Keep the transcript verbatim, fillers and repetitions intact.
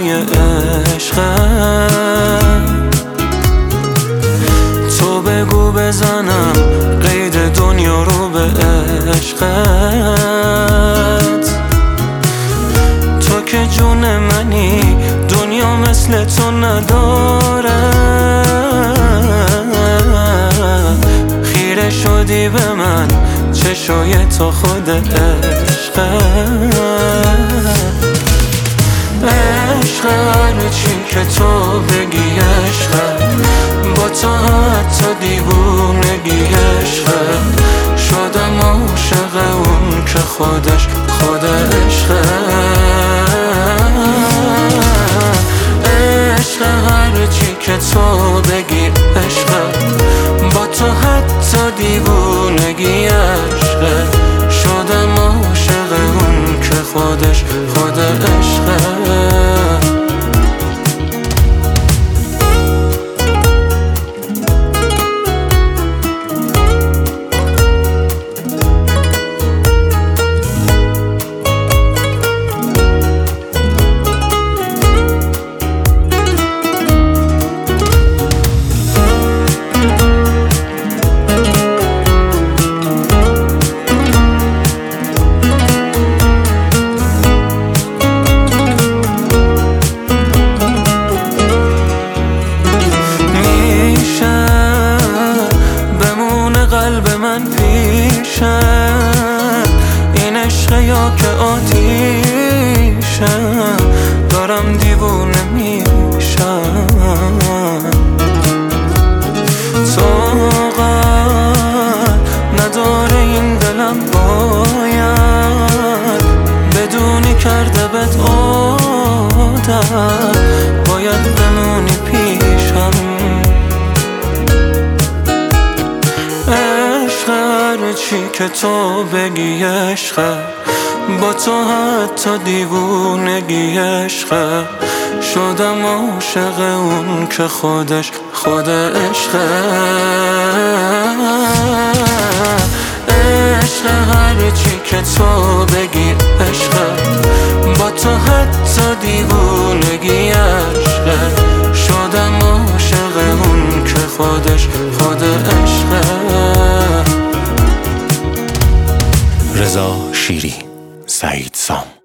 هوای عشقه. تو بگو بزنم قید دنیا رو به عشقت. تو که جون منی دنیا مثل تو نداره. خیره شدی به من چشای تو خود عشقه. عشق هرچی که تو بگی عشقه. با تو حتی دیوونگی عشقه. شدم عاشق اون که خودش خود عشقه. عشق هرچی که تو بگی عشقه. با تو حتی دیوونگی عشقه. شدم عاشق اون که خودش خود عشقه. قلب من پیشه این عشق یا که آتیشه. دارم دیوونه میشم. طاقت نداره این دلم باید بدونی کرده بهت عادت. باید بمونی پیشم. هرچی که تو بگی عشقه. با تو حتی دیوونگی عشقه. شدم عاشق اون که خودش خود عشقه. عشق هرچی که تو بگی عشقه. با تو حتی دیوونگی عشقه. شدم عاشق اون که خودش خود عشقه. رضا شیری، سعید سام.